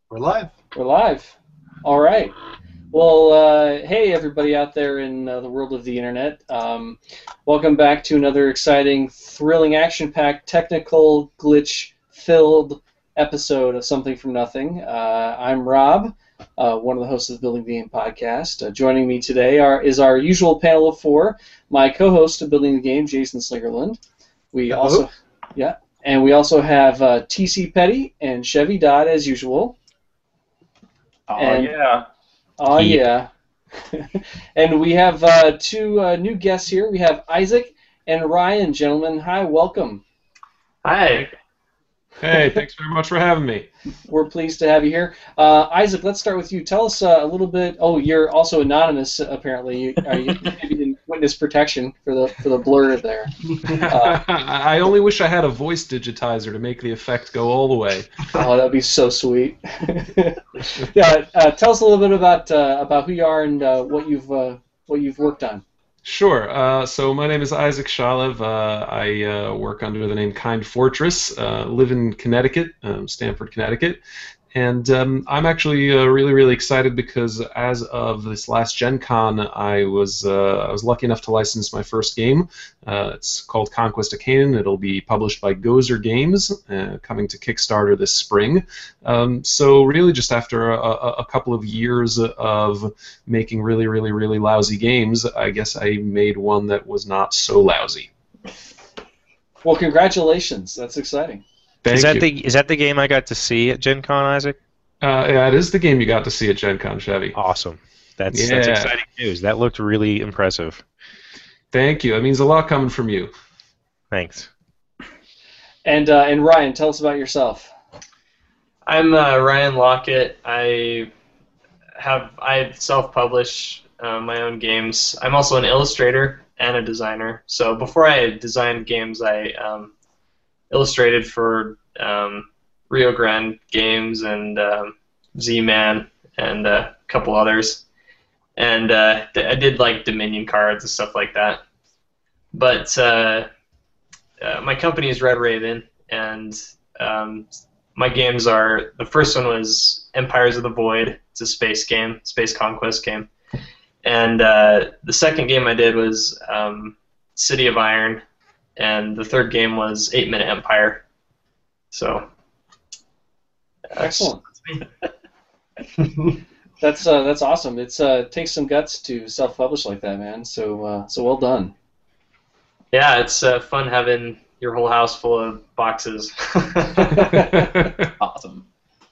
We're live. We're live. All right. Well, hey, everybody out there in the world of the internet. Welcome back to another exciting, thrilling, action-packed, technical, glitch-filled episode of Something from Nothing. I'm Rob, one of the hosts of the Building the Game podcast. Joining me today is our usual panel of four. My co-host of Building the Game, Jason Slingerland. Hello. And we also have T.C. Petty and Chevy Dodd as usual. Oh, And yeah. Oh, yeah. And we have two new guests here. We have Isaac and Ryan. Gentlemen, hi, welcome. Hi. Hey, thanks very much for having me. We're pleased to have you here. Isaac, let's start with you. Tell us a little bit. Oh, you're also anonymous, apparently. You maybe in witness protection for the blur there. I only wish I had a voice digitizer to make the effect go all the way. Oh, that'd be so sweet. Yeah, tell us a little bit about who you are and what you've worked on. Sure. So my name is Isaac Shalev. I work under the name Kind Fortress. Live in Connecticut, Stamford, Connecticut. And I'm actually really, really excited because as of this last Gen Con, I was lucky enough to license my first game. It's called Conquest of Canaan. It'll be published by Gozer Games, coming to Kickstarter this spring. So really, just after a couple of years of making really, really, really lousy games, I guess I made one that was not so lousy. Well, congratulations. That's exciting. Thank you. Is that the game I got to see at Gen Con, Isaac? Yeah, it is the game you got to see at Gen Con, Chevy. Awesome. That's Yeah. exciting news. That looked really impressive. Thank you. It means a lot coming from you. Thanks. And Ryan, tell us about yourself. I'm Ryan Lockett. I self-publish my own games. I'm also an illustrator and a designer. So before I designed games, I illustrated for Rio Grande Games and Z-Man and a couple others. And I did like Dominion cards and stuff like that. But my company is Red Raven, and my games are, the first one was Empires of the Void. It's a space game, space conquest game. And the second game I did was City of Iron, and the third game was 8 Minute Empire. So Excellent. That's awesome. It takes some guts to self-publish like that, man. So well done. Yeah, it's fun having your whole house full of boxes. Awesome.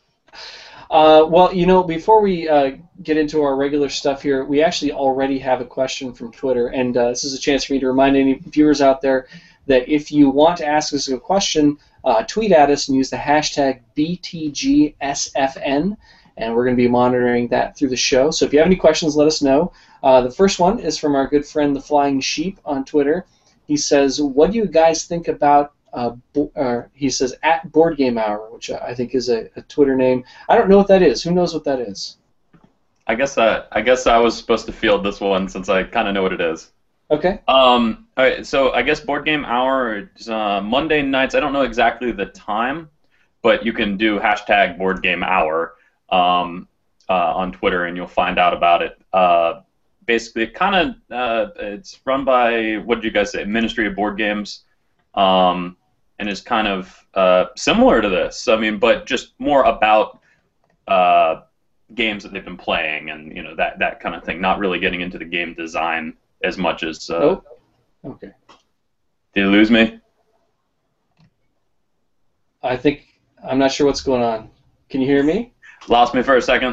Well, before we get into our regular stuff here, we actually already have a question from Twitter, and this is a chance for me to remind any viewers out there that if you want to ask us a question, tweet at us and use the hashtag BTGSFN, and we're going to be monitoring that through the show. So if you have any questions, let us know. The first one is from our good friend The Flying Sheep on Twitter. He says, what do you guys think about, he says, at Board Game Hour, which I think is a Twitter name. I don't know what that is. Who knows what that is? I guess I was supposed to field this one since I kind of know what it is. Okay. All right, so I guess Board Game Hour is Monday nights. I don't know exactly the time, but you can do hashtag Board Game Hour on Twitter, and you'll find out about it. Basically, it's run by, what did you guys say, Ministry of Board Games, and is kind of similar to this. I mean, but just more about games that they've been playing, and that kind of thing. Not really getting into the game design as much as. Oh. Okay. Did you lose me? I'm not sure what's going on. Can you hear me? Lost me for a second.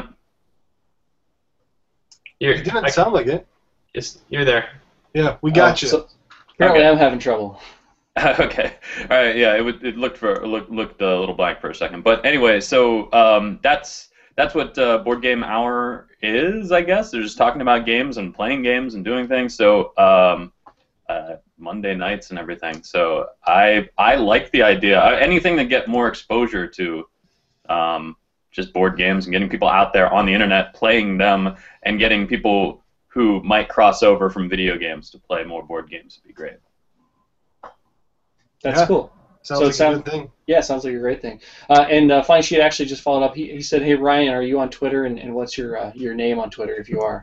It didn't sound like it. You're there. Yeah, we got you. So apparently Okay. I'm having trouble. Okay. All right. Yeah. It looked a little blank for a second, but anyway, so that's what Board Game Hour is, I guess. They're just talking about games and playing games and doing things. So Monday nights and everything. So I like the idea. Anything that get more exposure to just board games and getting people out there on the internet playing them, and getting people who might cross over from video games to play more board games would be great. That's Yeah. cool. Sounds like a good thing. Yeah, sounds like a great thing. And Flying Sheet actually just followed up. He said, "Hey Ryan, are you on Twitter? And what's your name on Twitter if you are?"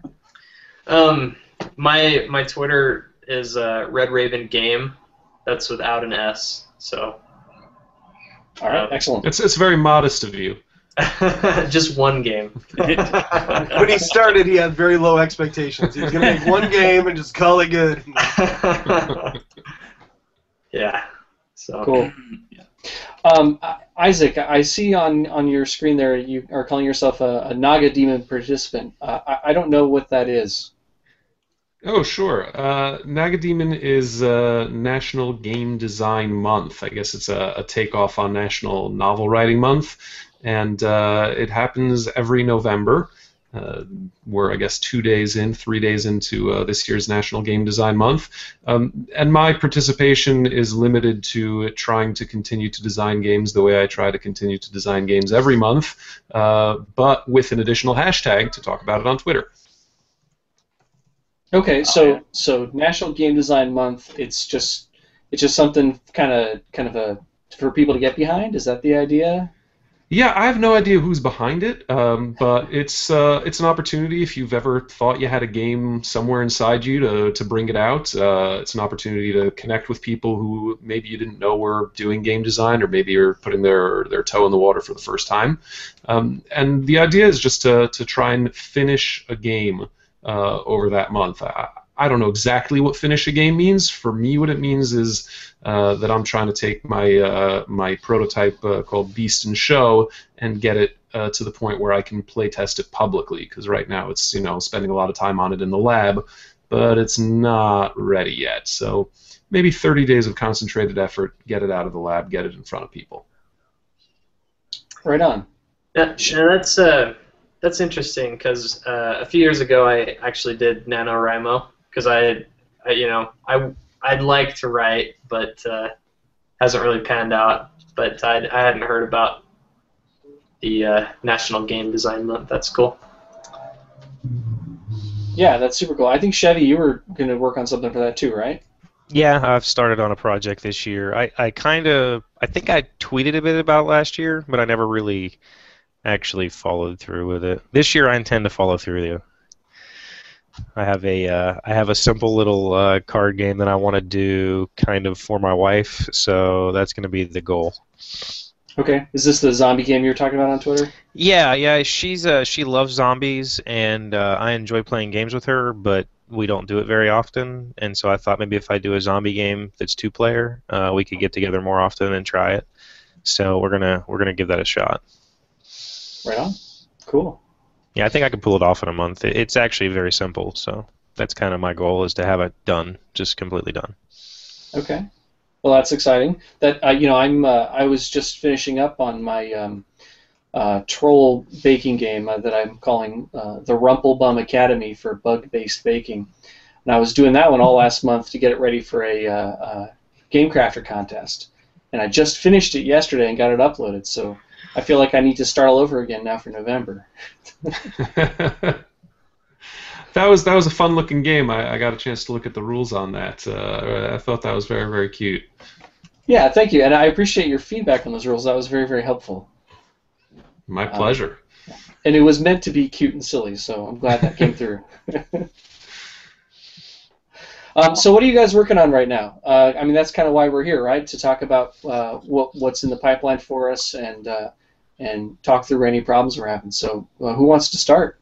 My Twitter is Red Raven Game. That's without an S. So. All right, excellent. It's very modest of you. Just one game. When he started, he had very low expectations. He was going to make one game and just call it good. Yeah. So cool. Isaac, I see on your screen there you are calling yourself a Naga Demon participant. I don't know what that is. Oh, sure. Naga Demon is National Game Design Month. I guess it's a takeoff on National Novel Writing Month. And it happens every November. We're, I guess, 3 days into this year's National Game Design Month. And my participation is limited to trying to continue to design games the way I try to continue to design games every month, but with an additional hashtag to talk about it on Twitter. Okay, so National Game Design Month, it's just something kind of for people to get behind. Is that the idea? Yeah, I have no idea who's behind it, but it's an opportunity if you've ever thought you had a game somewhere inside you to bring it out. It's an opportunity to connect with people who maybe you didn't know were doing game design, or maybe you're putting their toe in the water for the first time. And the idea is just to try and finish a game over that month. I don't know exactly what finish a game means. For me, what it means is that I'm trying to take my prototype called Beast and Show and get it to the point where I can play test it publicly. Because right now it's spending a lot of time on it in the lab, but it's not ready yet. So maybe 30 days of concentrated effort, get it out of the lab, get it in front of people. Right on. Yeah, that's interesting because a few years ago I actually did NaNoWriMo. Because I'd like to write, but hasn't really panned out. But I hadn't heard about the National Game Design Month. That's cool. Yeah, that's super cool. I think Chevy, you were going to work on something for that too, right? Yeah, I've started on a project this year. I think I tweeted a bit about last year, but I never really actually followed through with it. This year I intend to follow through with it. I have a simple little card game that I want to do kind of for my wife, so that's going to be the goal. Okay. Is this the zombie game you were talking about on Twitter? Yeah. She loves zombies, and I enjoy playing games with her, but we don't do it very often. And so I thought maybe if I do a zombie game that's 2-player, we could get together more often and try it. So we're gonna give that a shot. Right on. Cool. Yeah, I think I can pull it off in a month. It's actually very simple, so that's kind of my goal, is to have it done, just completely done. Okay. Well, that's exciting. That I was just finishing up on my troll baking game that I'm calling the Rumplebum Academy for bug-based baking, and I was doing that one all last month to get it ready for a Game Crafter contest, and I just finished it yesterday and got it uploaded. So I feel like I need to start all over again now for November. That was a fun-looking game. I got a chance to look at the rules on that. I thought that was very, very cute. Yeah, thank you, and I appreciate your feedback on those rules. That was very, very helpful. My pleasure. And it was meant to be cute and silly, so I'm glad that came through. So what are you guys working on right now? I mean, that's kind of why we're here, right? To talk about what's in the pipeline for us and talk through any problems we're having. So who wants to start?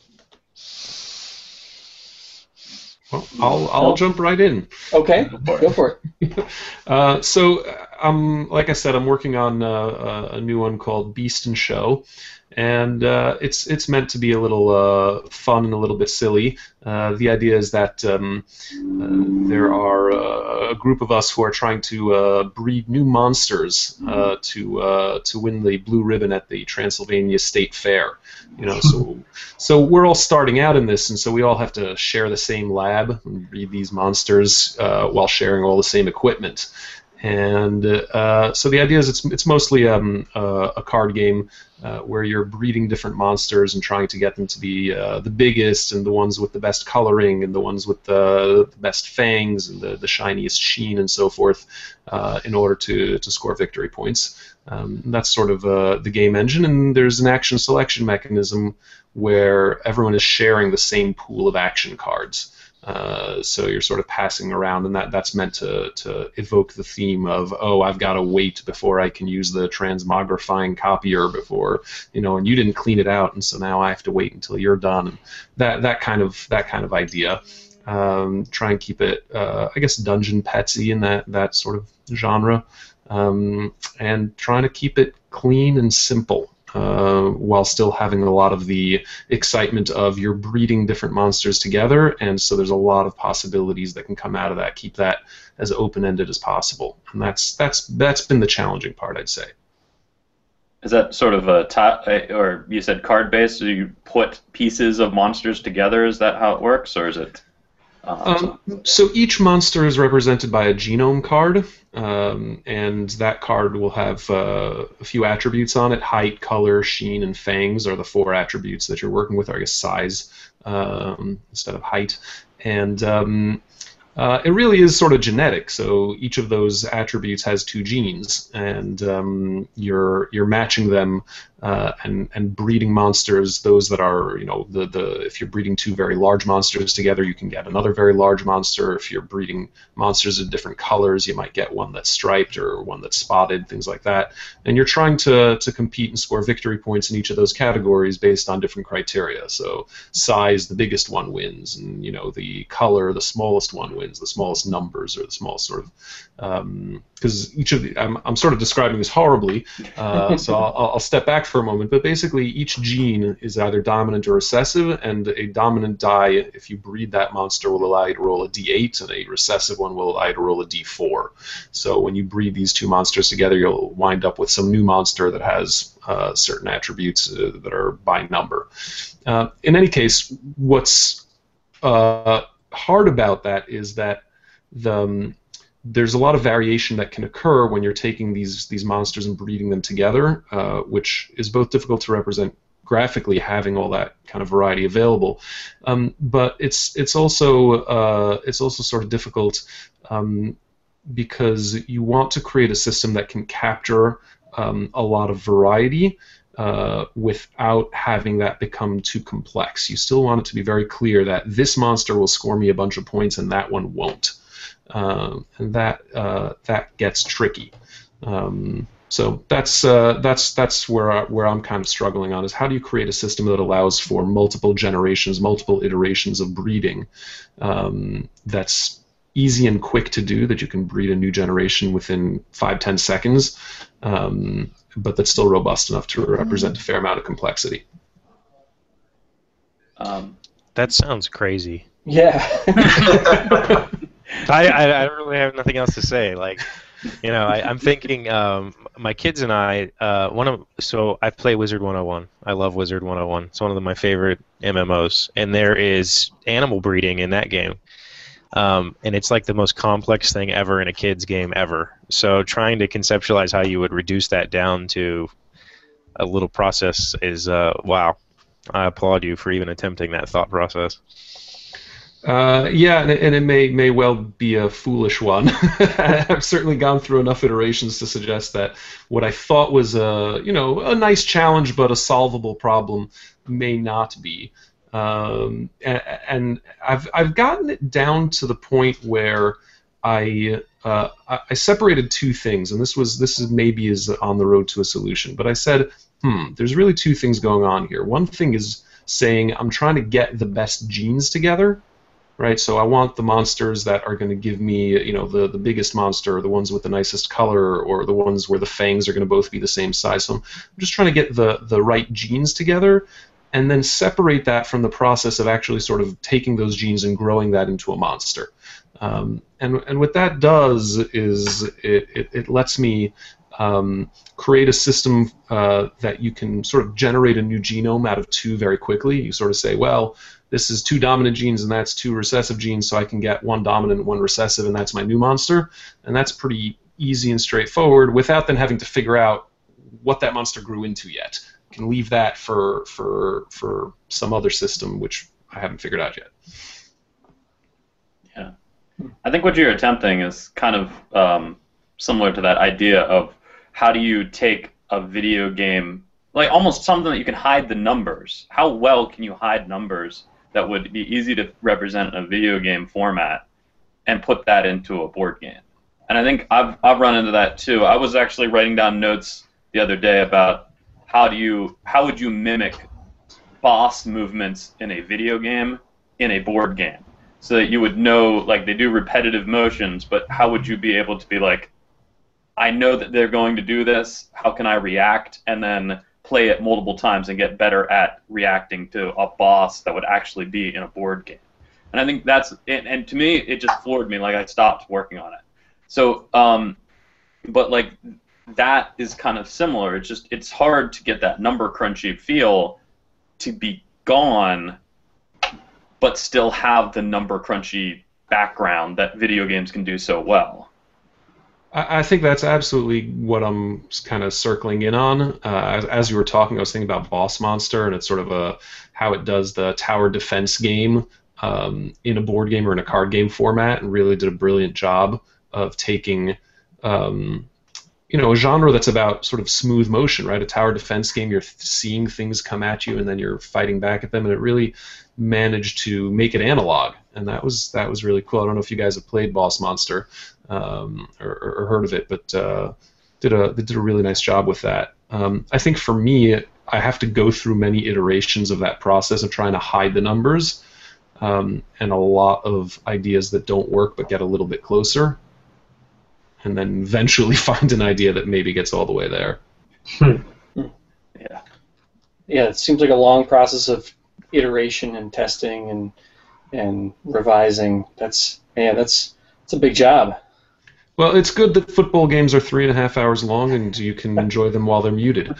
Well, I'll jump right in. Okay, go for it. So, like I said, I'm working on a new one called Beast and Show, and it's meant to be a little fun and a little bit silly. The idea is that there are a group of us who are trying to breed new monsters to win the blue ribbon at the Transylvania State Fair. So we're all starting out in this, and so we all have to share the same lab and breed these monsters while sharing all the same equipment. And so the idea is it's mostly a card game where you're breeding different monsters and trying to get them to be the biggest and the ones with the best coloring and the ones with the best fangs and the shiniest sheen and so forth in order to score victory points. That's sort of the game engine, and there's an action selection mechanism where everyone is sharing the same pool of action cards. So you're sort of passing around, and that's meant to evoke the theme of, oh, I've got to wait before I can use the transmogrifying copier before, and you didn't clean it out, and so now I have to wait until you're done. And that kind of idea. Try and keep it, I guess, dungeon petsy in that sort of genre, and trying to keep it clean and simple. While still having a lot of the excitement of you're breeding different monsters together, and so there's a lot of possibilities that can come out of that. Keep that as open-ended as possible, and that's been the challenging part, I'd say. Is that sort of or you said card-based? So you put pieces of monsters together? Is that how it works, or is it? So each monster is represented by a genome card, and that card will have a few attributes on it. Height, color, sheen, and fangs are the 4 attributes that you're working with, or I guess size instead of height. And it really is sort of genetic. So each of those attributes has 2 genes, and you're matching them and breeding monsters. Those that are, if you're breeding 2 very large monsters together, you can get another very large monster. If you're breeding monsters of different colors, you might get one that's striped or one that's spotted, things like that. And you're trying to compete and score victory points in each of those categories based on different criteria. So size, the biggest one wins, and the color, the smallest one wins, the smallest numbers, or the smallest sort of. Because each of the, I'm sort of describing this horribly, so I'll step back for a moment. But basically, each gene is either dominant or recessive, and a dominant die, if you breed that monster, will allow you to roll a d8, and a recessive one will allow you to roll a d4. So when you breed these 2 monsters together, you'll wind up with some new monster that has certain attributes that are by number. In any case, what's hard about that is that there's a lot of variation that can occur when you're taking these monsters and breeding them together, which is both difficult to represent graphically, having all that kind of variety available, but it's also sort of difficult because you want to create a system that can capture a lot of variety without having that become too complex. You still want it to be very clear that this monster will score me a bunch of points and that one won't. And that gets tricky. So that's where I'm kind of struggling on, is how do you create a system that allows for multiple generations, multiple iterations of breeding, that's easy and quick to do, that you can breed a new generation within 5-10 seconds, but that's still robust enough to represent a fair amount of complexity. That sounds crazy. Yeah. I really have nothing else to say. I'm thinking, my kids and I, I play Wizard 101. I love Wizard 101. It's one of my favorite MMOs, and there is animal breeding in that game. And it's like the most complex thing ever in a kid's game ever. So trying to conceptualize how you would reduce that down to a little process is, wow. I applaud you for even attempting that thought process. Yeah, and it may well be a foolish one. I've certainly gone through enough iterations to suggest that what I thought was a nice challenge but a solvable problem may not be. And I've gotten it down to the point where I separated 2 things, and this is maybe is on the road to a solution. But I said, there's really 2 things going on here. One thing is saying I'm trying to get the best genes together. Right, so I want the monsters that are going to give me, the biggest monster, or the ones with the nicest color, or the ones where the fangs are going to both be the same size. So I'm just trying to get the right genes together, and then separate that from the process of actually sort of taking those genes and growing that into a monster. And what that does is it lets me create a system that you can sort of generate a new genome out of 2 very quickly. You sort of say, well, this is 2 dominant genes and that's 2 recessive genes, so I can get 1 dominant and 1 recessive, and that's my new monster. And that's pretty easy and straightforward without then having to figure out what that monster grew into yet. You can leave that for some other system, which I haven't figured out yet. Yeah. I think what you're attempting is kind of similar to that idea of how do you take a video game, like almost something that you can hide the numbers. How well can you hide numbers that would be easy to represent in a video game format and put that into a board game? And I think I've run into that too. I was actually writing down notes the other day about how would you mimic boss movements in a video game in a board game, so that you would know, like, they do repetitive motions, but how would you be able to be like, I know that they're going to do this, how can I react, and then play it multiple times and get better at reacting to a boss that would actually be in a board game. And I think that's it, and to me, it just floored me, like I stopped working on it. So, but like, that is kind of similar. It's hard to get that number crunchy feel to be gone, but still have the number crunchy background that video games can do so well. I think that's absolutely what I'm kind of circling in on. As you were talking, I was thinking about Boss Monster, and it's sort of how it does the tower defense game in a board game or in a card game format, and really did a brilliant job of taking a genre that's about sort of smooth motion, right? A tower defense game, you're seeing things come at you, and then you're fighting back at them, and it really managed to make it analog, and that was really cool. I don't know if you guys have played Boss Monster or heard of it, but they did a really nice job with that. I think for me, I have to go through many iterations of that process of trying to hide the numbers, and a lot of ideas that don't work but get a little bit closer, and then eventually find an idea that maybe gets all the way there. Yeah. Yeah, it seems like a long process of iteration and testing and revising. That's a big job. Well, it's good that football games are 3.5 hours long, and you can enjoy them while they're muted.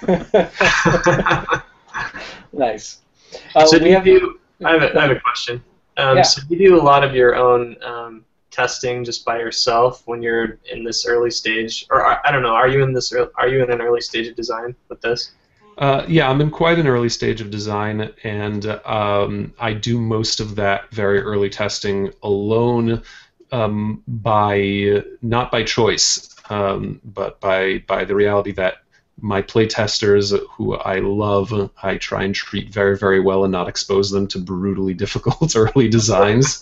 Nice. So I have a question. So do you do a lot of your own testing just by yourself when you're in this early stage, or I don't know, are you in an early stage of design with this? Yeah, I'm in quite an early stage of design, and I do most of that very early testing alone, not by choice, but by the reality that my playtesters, who I love, I try and treat very, very well and not expose them to brutally difficult early designs.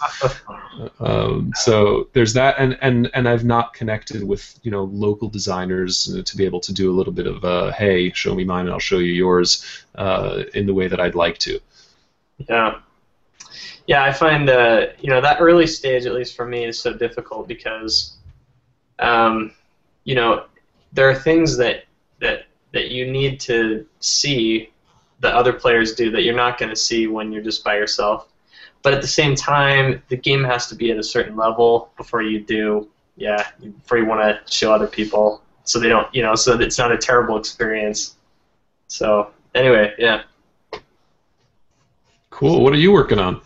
So there's that, and I've not connected with local designers to be able to do a little bit of hey, show me mine and I'll show you yours in the way that I'd like to. Yeah, I find that early stage, at least for me, is so difficult because there are things that you need to see that other players do that you're not going to see when you're just by yourself. But at the same time, the game has to be at a certain level before you want to show other people, so they don't, so that it's not a terrible experience. So anyway, yeah. Cool. What are you working on?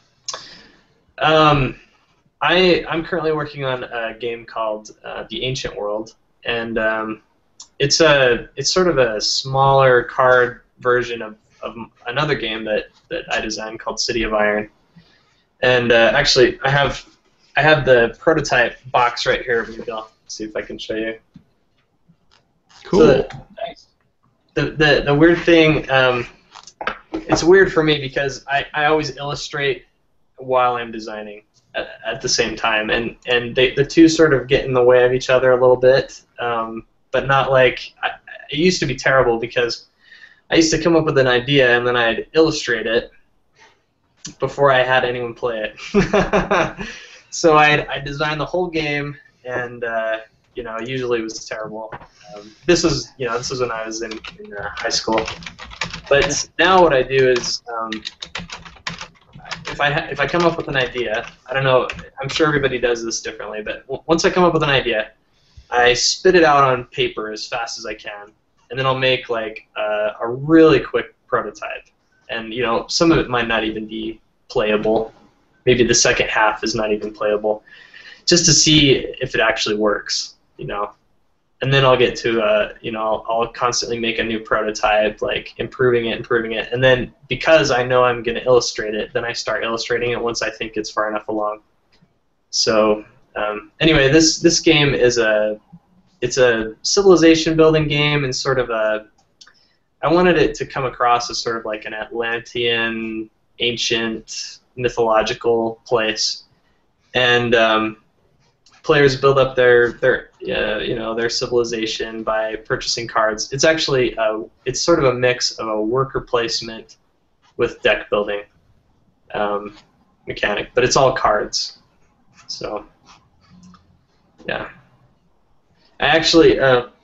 I'm currently working on a game called The Ancient World, and it's sort of a smaller card version of another game that I designed called City of Iron. And actually, I have the prototype box right here. Maybe I'll see if I can show you. Cool. So the weird thing, it's weird for me because I always illustrate while I'm designing at the same time, and the two sort of get in the way of each other a little bit, but not like it used to be terrible because I used to come up with an idea and then I'd illustrate it before I had anyone play it. So I designed the whole game, and usually it was terrible. This was when I was in high school. But now what I do is if I come up with an idea, I don't know, I'm sure everybody does this differently, but once I come up with an idea, I spit it out on paper as fast as I can, and then I'll make like a really quick prototype. And some of it might not even be playable. Maybe the second half is not even playable, just to see if it actually works. you know, and then I'll get to you know, I'll constantly make a new prototype, like improving it, and then because I know I'm going to illustrate it, then I start illustrating it once I think it's far enough along. So anyway, this game is it's a civilization building game, and sort of I wanted it to come across as sort of like an Atlantean, ancient, mythological place, and players build up their you know, their civilization by purchasing cards. It's actually it's sort of a mix of a worker placement with deck building mechanic, but it's all cards. So yeah, I actually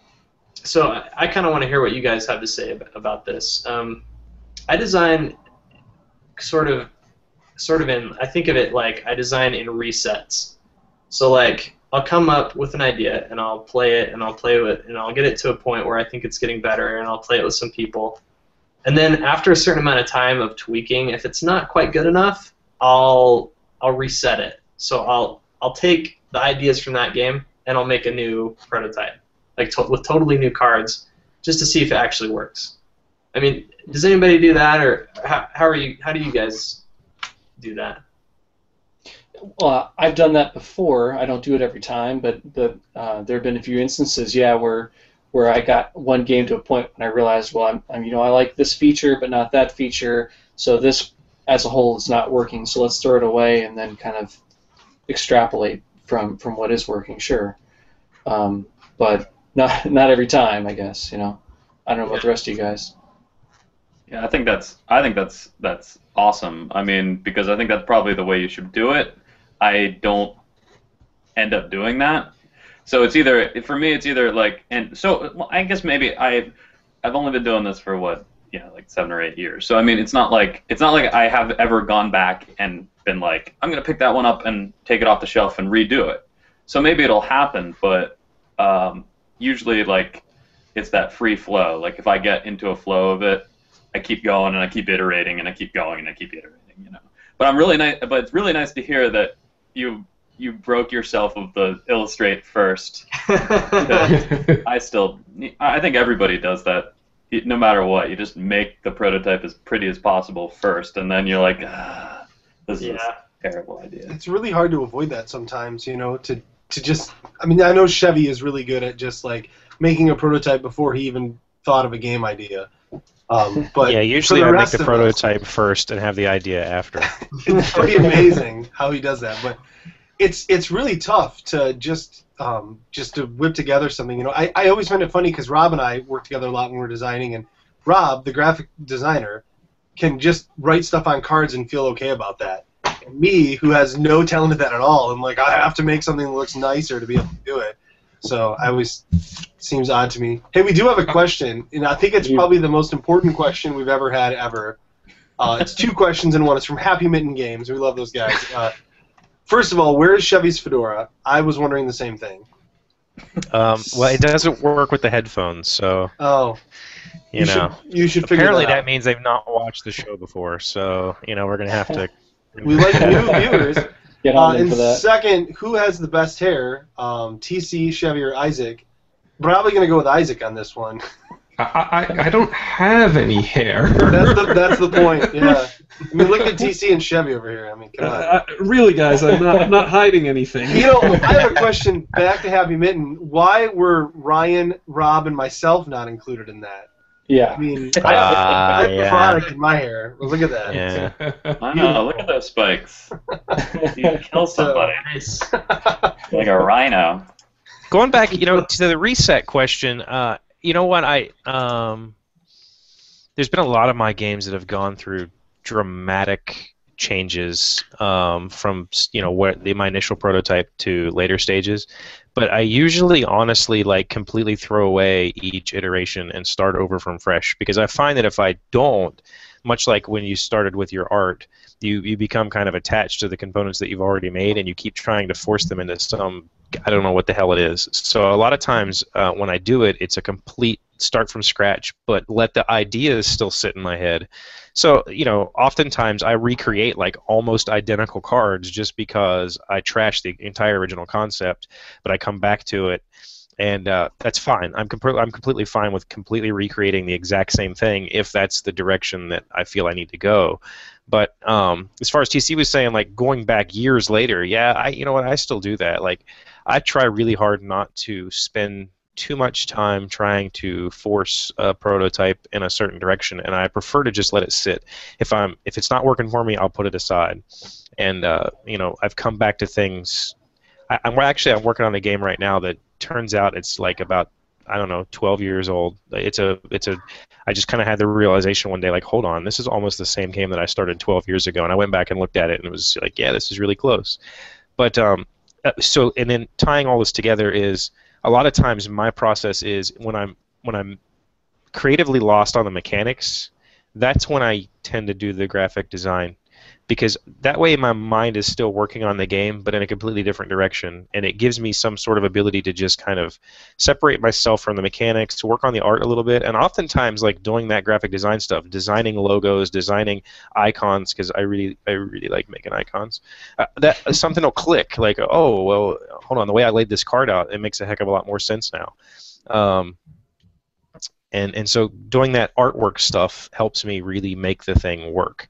so I kind of want to hear what you guys have to say about this. I design sort of in, I think of it like I design in resets. So like I'll come up with an idea and I'll play it and I'll play with it and I'll get it to a point where I think it's getting better and I'll play it with some people. And then after a certain amount of time of tweaking, if it's not quite good enough, I'll reset it. So I'll take the ideas from that game and I'll make a new prototype, like with totally new cards, just to see if it actually works. I mean, does anybody do that, or how do you guys do that? Well, I've done that before. I don't do it every time, but there have been a few instances, yeah, where I got one game to a point when I realized, well, I'm you know, I like this feature, but not that feature, so this as a whole is not working. So let's throw it away and then kind of extrapolate from what is working. Sure, but not every time, I guess. You know, I don't know about the rest of you guys. Yeah, I think that's awesome. I mean, because I think that's probably the way you should do it. I don't end up doing that. So it's either, for me, it's either like, and so well, I guess maybe I've only been doing this for what, like 7 or 8 years. So I mean, it's not like I have ever gone back and been like, I'm gonna pick that one up and take it off the shelf and redo it. So maybe it'll happen, but usually like it's that free flow. Like if I get into a flow of it, I keep going and I keep iterating and I keep going and I keep iterating, But But it's really nice to hear that you broke yourself of the illustrate first. I think everybody does that. No matter what, you just make the prototype as pretty as possible first, and then you're like, this is a terrible idea. It's really hard to avoid that sometimes, to just. I mean, I know Chevy is really good at just like making a prototype before he even thought of a game idea. But yeah, usually I make the prototype first and have the idea after. It's pretty amazing how he does that, but it's really tough to just to whip together something. I always find it funny because Rob and I work together a lot when we're designing, and Rob, the graphic designer, can just write stuff on cards and feel okay about that. And me, who has no talent at that at all, I'm like, I have to make something that looks nicer to be able to do it. So I always seems odd to me. Hey, we do have a question, and I think it's probably the most important question we've ever had ever. It's 2 questions in one. It's from Happy Mitten Games. We love those guys. First of all, where is Chevy's fedora? I was wondering the same thing. Well, it doesn't work with the headphones, so. Oh. You know. You should figure Apparently that out. That means they've not watched the show before, so we're gonna have to. We like new viewers. Get on And for that. second, who has the best hair? TC, Chevy, or Isaac? Probably gonna go with Isaac on this one. I don't have any hair. That's the point. Yeah. I mean, look at TC and Chevy over here. I mean, come on. Really, guys, I'm not hiding anything. I have a question back to Happy Mitten. Why were Ryan, Rob, and myself not included in that? Yeah. I mean, I have product in my hair. Well, look at that. Yeah. I know. Look at those spikes. You kill somebody. Like a rhino. Going back, to the reset question. You know what? There's been a lot of my games that have gone through dramatic changes from my initial prototype to later stages, but I usually honestly completely throw away each iteration and start over from fresh, because I find that if I don't, much like when you started with your art, you become kind of attached to the components that you've already made, and you keep trying to force them into some, I don't know what the hell it is. So a lot of times when I do it, it's a complete start from scratch, but let the ideas still sit in my head. So, oftentimes I recreate almost identical cards just because I trash the entire original concept, but I come back to it And that's fine. I'm completely fine with completely recreating the exact same thing if that's the direction that I feel I need to go. But as far as TC was saying, like going back years later, yeah, you know what, I still do that. Like I try really hard not to spend too much time trying to force a prototype in a certain direction, and I prefer to just let it sit. If it's not working for me, I'll put it aside. And you know, I've come back to things. I'm working on a game right now that turns out it's like about, I don't know, 12 years old. I just kind of had the realization one day, like, hold on, this is almost the same game that I started 12 years ago, and I went back and looked at it, and it was like, yeah, this is really close. But so, and then tying all this together is a lot of times my process is when I'm creatively lost on the mechanics, that's when I tend to do the graphic design. Because that way my mind is still working on the game, but in a completely different direction, and it gives me some sort of ability to just kind of separate myself from the mechanics, to work on the art a little bit, and oftentimes like doing that graphic design stuff, designing logos, designing icons, because I really like making icons. That something will click, like, oh well, hold on, the way I laid this card out, it makes a heck of a lot more sense now. And so doing that artwork stuff helps me really make the thing work.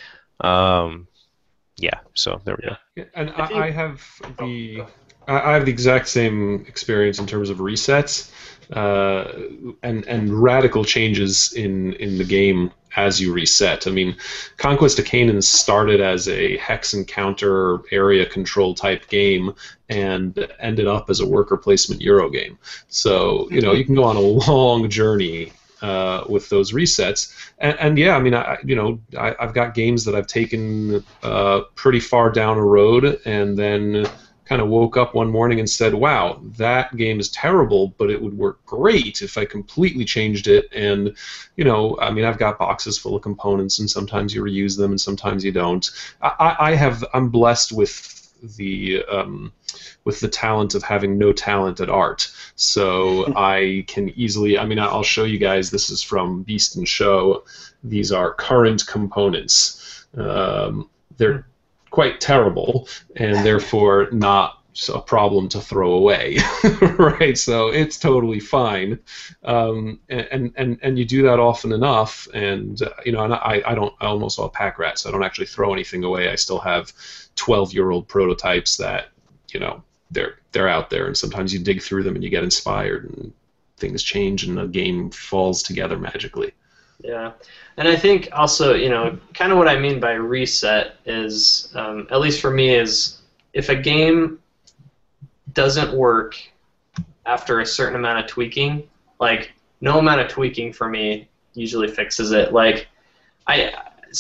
Yeah, so there we go. Yeah, and I have the exact same experience in terms of resets and radical changes in the game as you reset. I mean, Conquest of Canaan started as a hex and counter area control type game and ended up as a worker placement Euro game. So, you know, you can go on a long journey with those resets, and yeah, I mean, I've got games that I've taken pretty far down a road, and then kind of woke up one morning and said, "Wow, that game is terrible, but it would work great if I completely changed it." And you know, I mean, I've got boxes full of components, and sometimes you reuse them, and sometimes you don't. I'm blessed with the talent of having no talent at art. So I can easily, I mean, I'll show you guys, this is from Beast and Show. These are current components. They're quite terrible, and therefore not a problem to throw away, right? So it's totally fine, and you do that often enough, and you know, and I almost all pack rat, so I don't actually throw anything away. I still have 12-year-old prototypes that, you know, they're out there, and sometimes you dig through them and you get inspired, and things change, and the game falls together magically. Yeah, and I think also, you know, kind of what I mean by reset is, at least for me, is if a game doesn't work after a certain amount of tweaking, like no amount of tweaking for me usually fixes it. Like I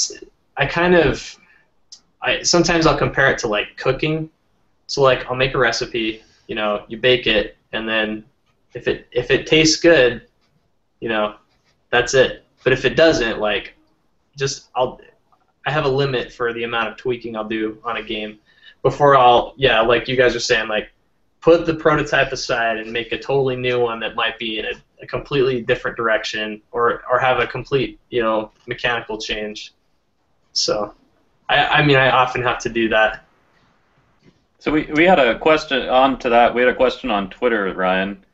sometimes I'll compare it to like cooking. So like I'll make a recipe, you know, you bake it, and then if it tastes good, you know, that's it. But if it doesn't, like, I have a limit for the amount of tweaking I'll do on a game before like you guys are saying, like, put the prototype aside and make a totally new one that might be in a completely different direction, or have a complete, you know, mechanical change. So, I mean, I often have to do that. So we had a question on to that. We had a question on Twitter, Ryan,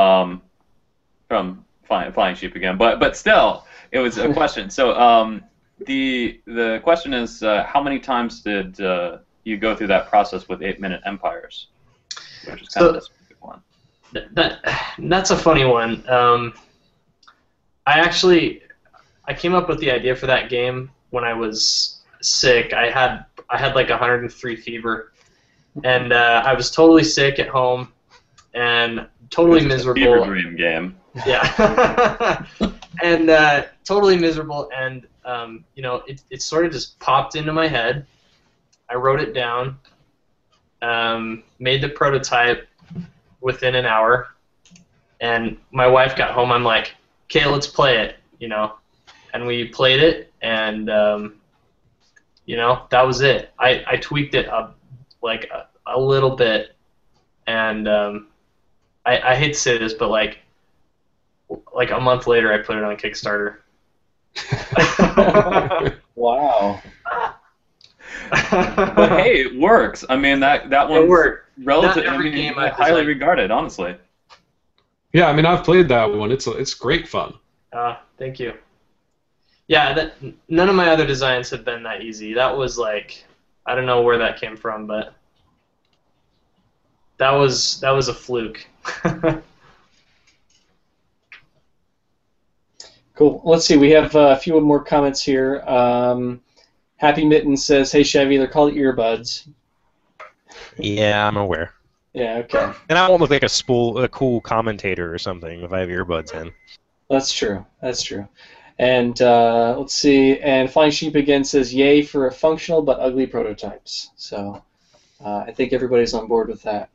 from Flying Sheep again, but still, it was a question. So the question is, how many times did you go through that process with 8-Minute Empires? Which is kind of a specific one. That's a funny one. I came up with the idea for that game when I was sick. I had like 103 fever, and I was totally sick at home and totally miserable. Fever dream game. Yeah, and totally miserable, and you know, it sort of just popped into my head. I wrote it down, made the prototype within an hour, and my wife got home. I'm like, okay, let's play it, you know, and we played it, and you know, that was it. I tweaked it up like a little bit, and I hate to say this, but like a month later, I put it on Kickstarter. Wow. But hey, it works. I mean, that one worked. relative. Not every I mean, game I highly design. regarded, honestly. Yeah, I mean, I've played that one. It's great fun. Thank you. Yeah, none of my other designs have been that easy. That was like, I don't know where that came from, but that was a fluke. Cool. Let's see. We have a few more comments here. Happy Mitten says, "Hey Chevy, they're called earbuds." Yeah, I'm aware. Yeah. Okay. And I won't look like a cool commentator or something if I have earbuds in. That's true. That's true. And let's see. And Flying Sheep again says, "Yay for functional but ugly prototypes." So I think everybody's on board with that.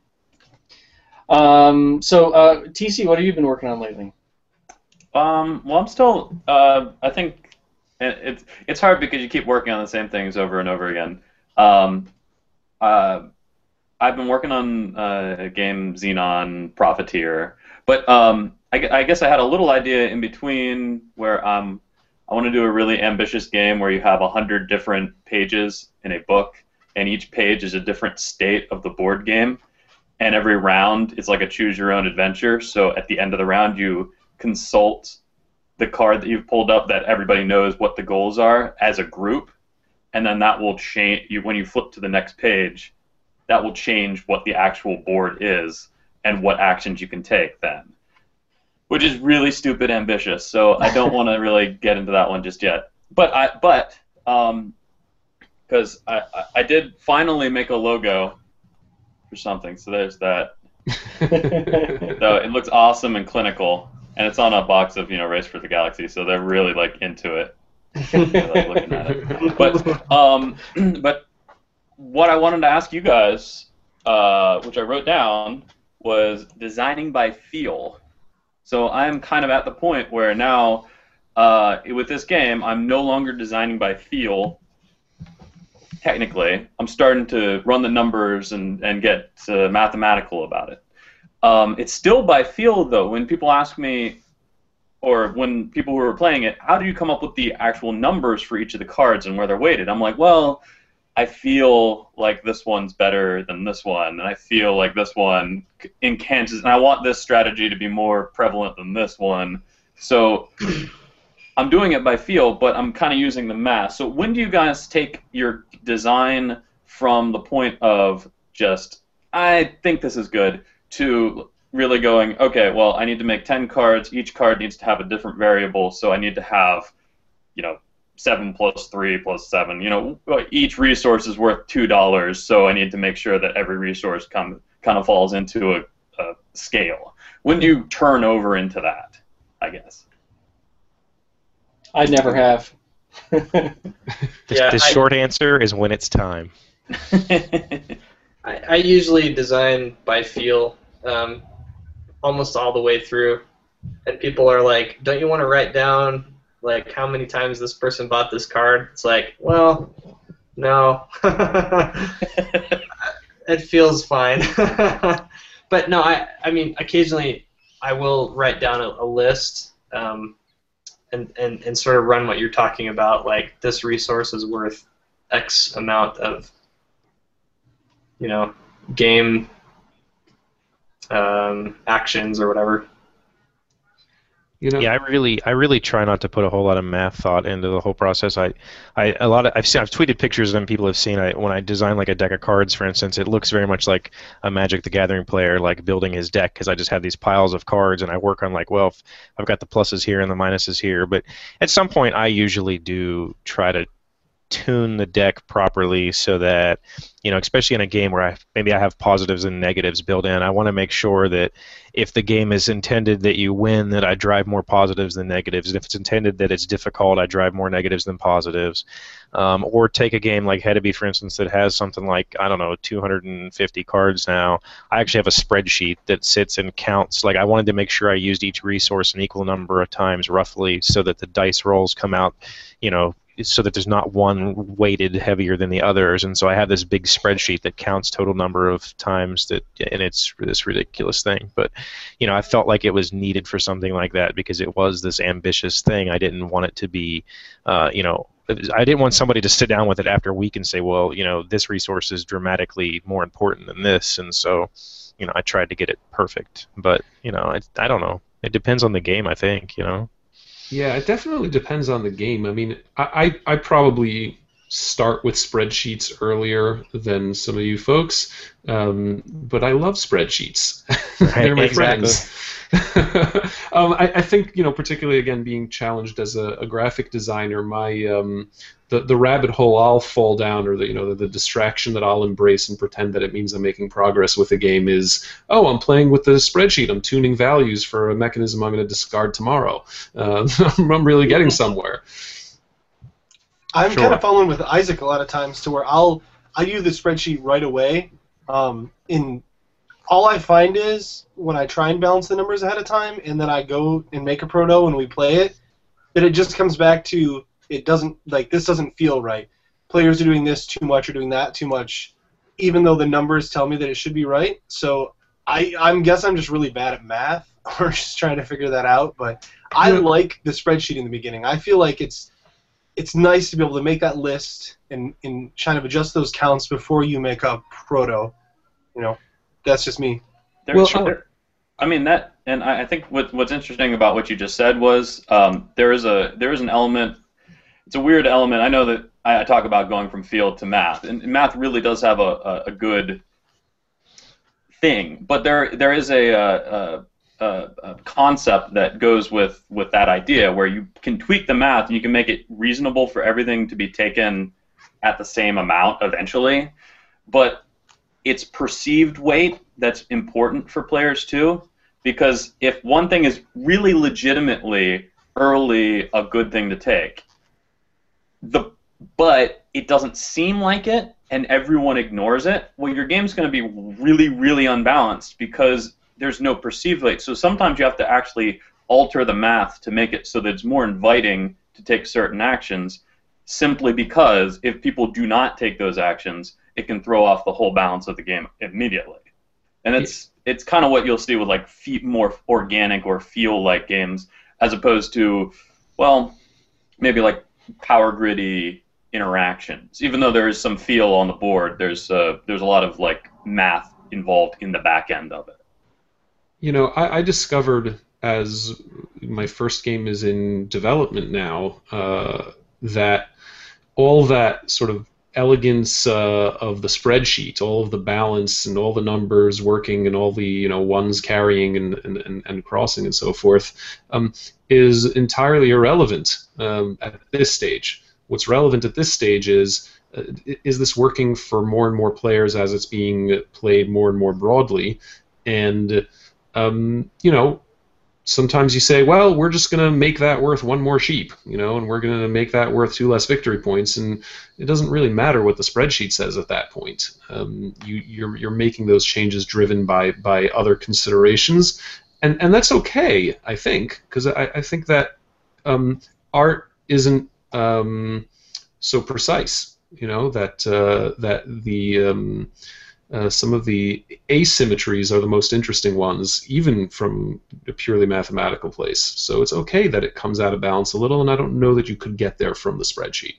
TC, what have you been working on lately? Well, I'm still. I think it's hard because you keep working on the same things over and over again. I've been working on a game, Xenon Profiteer, but I guess I had a little idea in between where I want to do a really ambitious game where you have 100 different pages in a book, and each page is a different state of the board game, and every round is like a choose-your-own-adventure. So at the end of the round, you consult the card that you've pulled up that everybody knows what the goals are as a group, and then that will change. When you flip to the next page, that will change what the actual board is and what actions you can take then, which is really stupid ambitious. So I don't want to really get into that one just yet. But because I did finally make a logo for something, so there's that. So it looks awesome and clinical, and it's on a box of Race for the Galaxy, so they're really like into it. They're, like, looking at it. But what I wanted to ask you guys, which I wrote down, was designing by feel. So I'm kind of at the point where now, with this game, I'm no longer designing by feel. Technically, I'm starting to run the numbers and get mathematical about it. It's still by feel, though. When people ask me, or when people who are playing it, how do you come up with the actual numbers for each of the cards and where they're weighted? I'm like, well, I feel like this one's better than this one, and I feel like this one incantates, and I want this strategy to be more prevalent than this one. So I'm doing it by feel, but I'm kind of using the math. So when do you guys take your design from the point of just, I think this is good, to really going, okay, well, I need to make 10 cards. Each card needs to have a different variable, so I need to have, 7 plus 3 plus 7. Each resource is worth $2, so I need to make sure that every resource kind of falls into a scale. When do you turn over into that, I guess? I never have. The short answer is when it's time. I usually design by feel almost all the way through, and people are like, don't you want to write down like how many times this person bought this card? It's like, well, no. It feels fine. But no, I mean, occasionally I will write down a list and sort of run what you're talking about, like this resource is worth X amount of game actions or whatever. Yeah, I really try not to put a whole lot of math thought into the whole process. I've tweeted pictures and people have seen when I design like a deck of cards, for instance, it looks very much like a Magic the Gathering player like building his deck, because I just have these piles of cards and I work on like, well, if I've got the pluses here and the minuses here. But at some point I usually do try to tune the deck properly so that, especially in a game where maybe I have positives and negatives built in, I want to make sure that if the game is intended that you win, that I drive more positives than negatives. And if it's intended that it's difficult, I drive more negatives than positives. Or take a game like Hedeby, for instance, that has something like, 250 cards now. I actually have a spreadsheet that sits and counts. Like, I wanted to make sure I used each resource an equal number of times, roughly, so that the dice rolls come out, so that there's not one weighted heavier than the others. And so I have this big spreadsheet that counts total number of times and it's this ridiculous thing. But, I felt like it was needed for something like that because it was this ambitious thing. I didn't want it to be, I didn't want somebody to sit down with it after a week and say, well, this resource is dramatically more important than this. And so I tried to get it perfect. But I don't know. It depends on the game, I think. Yeah, it definitely depends on the game. I mean, I probably start with spreadsheets earlier than some of you folks, but I love spreadsheets. They're my exactly. friends. I think, particularly again being challenged as a graphic designer, my the rabbit hole I'll fall down, or the distraction that I'll embrace and pretend that it means I'm making progress with a game is, oh, I'm playing with the spreadsheet. I'm tuning values for a mechanism I'm going to discard tomorrow. I'm really getting somewhere. I'm kind of following with Isaac a lot of times to where I use the spreadsheet right away. All I find is when I try and balance the numbers ahead of time, and then I go and make a proto and we play it, that it just comes back to this doesn't feel right. Players are doing this too much or doing that too much, even though the numbers tell me that it should be right. So I guess I'm just really bad at math, or just trying to figure that out. But I like the spreadsheet in the beginning. I feel like it's nice to be able to make that list and kind of adjust those counts before you make a proto. That's just me. I think what's interesting about what you just said was there is an element. It's a weird element. I know that I talk about going from field to math, and math really does have a good thing, but there is a concept that goes with that idea where you can tweak the math and you can make it reasonable for everything to be taken at the same amount eventually, but it's perceived weight that's important for players too, because if one thing is really legitimately early a good thing to take, but it doesn't seem like it and everyone ignores it, well, your game's going to be really, really unbalanced because there's no perceived weight. So sometimes you have to actually alter the math to make it so that it's more inviting to take certain actions, simply because if people do not take those actions, it can throw off the whole balance of the game immediately. And it's kind of what you'll see with like more organic or feel-like games, as opposed to, well, maybe like power griddy interactions. Even though there is some feel on the board, there's a lot of like math involved in the back end of it. I discovered, as my first game is in development now, that all that sort of elegance of the spreadsheet, all of the balance and all the numbers working and all the ones carrying and crossing and so forth, is entirely irrelevant at this stage. What's relevant at this stage is this working for more and more players as it's being played more and more broadly, and sometimes you say, well, we're just going to make that worth one more sheep, and we're going to make that worth 2 less victory points, and it doesn't really matter what the spreadsheet says at that point. You're making those changes driven by other considerations, and that's okay, I think, because I think that art isn't so precise, that the some of the asymmetries are the most interesting ones, even from a purely mathematical place. So it's okay that it comes out of balance a little, and I don't know that you could get there from the spreadsheet.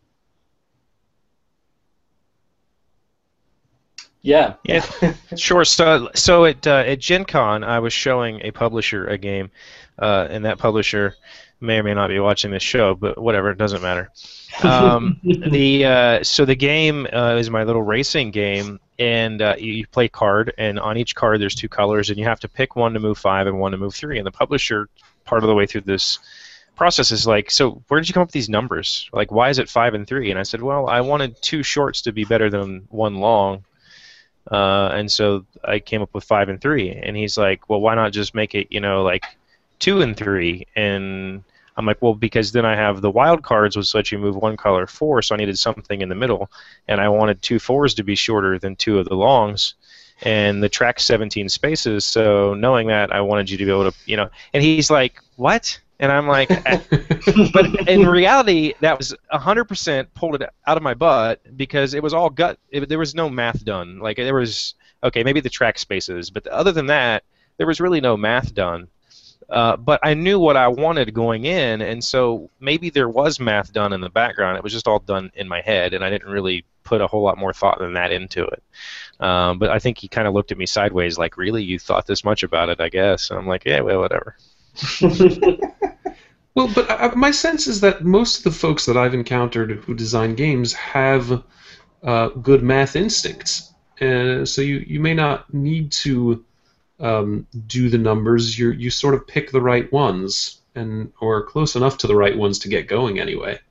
Yeah. Sure. So at Gen Con, I was showing a publisher a game, and that publisher may or may not be watching this show, but whatever, it doesn't matter. So the game is my little racing game, and you play card, and on each card there's 2 colors, and you have to pick one to move 5 and one to move 3. And the publisher, part of the way through this process, is like, so where did you come up with these numbers? Like, why is it 5 and 3? And I said, well, I wanted 2 shorts to be better than 1 long, and so I came up with 5 and 3. And he's like, well, why not just make it, like 2 and 3? And I'm like, well, because then I have the wild cards, which let you move 1 color 4, so I needed something in the middle, and I wanted 2 4s to be shorter than 2 of the longs, and the track's 17 spaces, so knowing that, I wanted you to be able to, and he's like, what? And I'm like, but in reality, that was 100% pulled it out of my butt, because it was all gut. There was no math done. Like, there was, okay, maybe the track spaces, but other than that, there was really no math done. But I knew what I wanted going in, and so maybe there was math done in the background. It was just all done in my head, and I didn't really put a whole lot more thought than that into it. But I think he kind of looked at me sideways, like, really, you thought this much about it, I guess? And I'm like, yeah, well, whatever. Well, but my sense is that most of the folks that I've encountered who design games have good math instincts. So you may not need to do the numbers. You sort of pick the right ones, or close enough to the right ones to get going anyway.